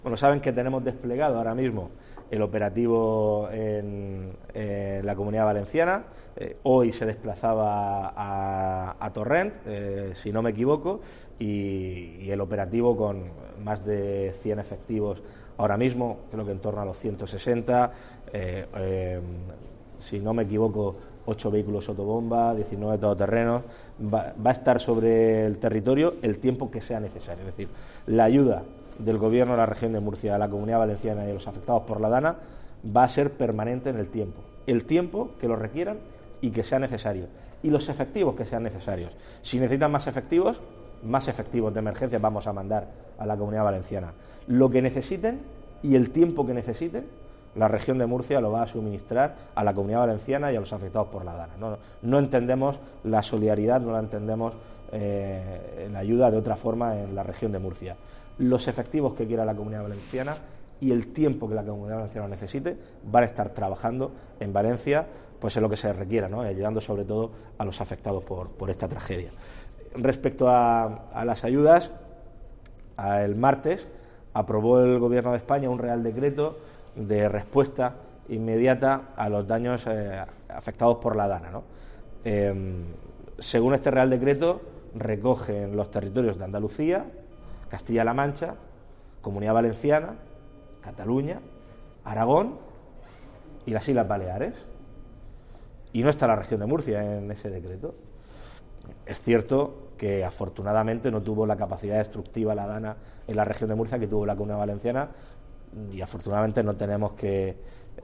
Bueno, saben que tenemos desplegado ahora mismo el operativo en la Comunidad Valenciana. Hoy se desplazaba a Torrent, si no me equivoco, y el operativo con más de 100 efectivos ahora mismo, creo que en torno a los 160, si no me equivoco, 8 vehículos autobomba, 19 todoterrenos. Va a estar sobre el territorio el tiempo que sea necesario. Es decir, la ayuda del Gobierno de la región de Murcia, a la Comunidad Valenciana y a los afectados por la Dana va a ser permanente en el tiempo que lo requieran y que sea necesario, y los efectivos que sean necesarios. Si necesitan más efectivos de emergencia vamos a mandar a la Comunidad Valenciana. Lo que necesiten y el tiempo que necesiten, la región de Murcia lo va a suministrar a la Comunidad Valenciana y a los afectados por la Dana. No entendemos la solidaridad, no la entendemos la ayuda de otra forma en la región de Murcia. Los efectivos que quiera la Comunidad Valenciana y el tiempo que la Comunidad Valenciana necesite van a estar trabajando en Valencia, pues en lo que se requiera, ¿no? Ayudando sobre todo a los afectados por esta tragedia. Respecto a las ayudas, el martes aprobó el Gobierno de España un Real Decreto de respuesta inmediata a los daños afectados por la Dana, ¿no? Según este Real Decreto, recogen los territorios de Andalucía, Castilla-La Mancha, Comunidad Valenciana, Cataluña, Aragón y las Islas Baleares. Y no está la región de Murcia en ese decreto. Es cierto que afortunadamente no tuvo la capacidad destructiva la Dana en la región de Murcia que tuvo la Comunidad Valenciana, y afortunadamente no tenemos que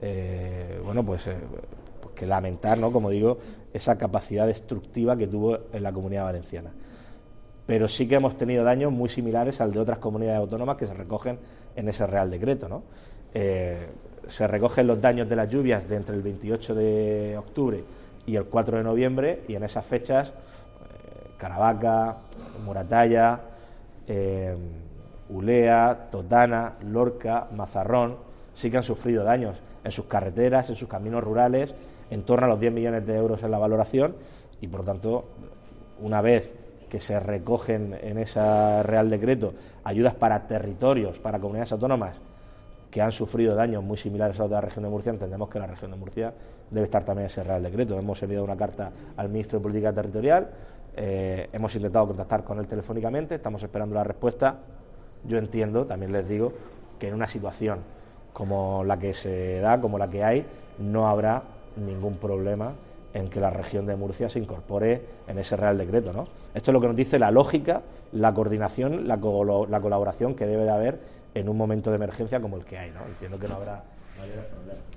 que lamentar, ¿no?, como digo, esa capacidad destructiva que tuvo en la Comunidad Valenciana. Pero sí que hemos tenido daños muy similares al de otras comunidades autónomas que se recogen en ese Real Decreto, ¿no? Se recogen los daños de las lluvias de entre el 28 de octubre y el 4 de noviembre, y en esas fechas Caravaca, Moratalla, Ulea, Totana, Lorca, Mazarrón sí que han sufrido daños en sus carreteras, en sus caminos rurales, en torno a los 10 millones de euros en la valoración, y por lo tanto, una vez que se recogen en ese Real Decreto ayudas para territorios, para comunidades autónomas que han sufrido daños muy similares a los de la región de Murcia, entendemos que la región de Murcia debe estar también en ese Real Decreto. Hemos enviado una carta al Ministro de Política Territorial, hemos intentado contactar con él telefónicamente, estamos esperando la respuesta. Yo entiendo, también les digo, que en una situación como la que se da, como la que hay, no habrá ningún problema en que la región de Murcia se incorpore en ese Real Decreto, ¿no? Esto es lo que nos dice la lógica, la coordinación, la colaboración que debe de haber en un momento de emergencia como el que hay, ¿no? Entiendo que no habrá mayores problemas.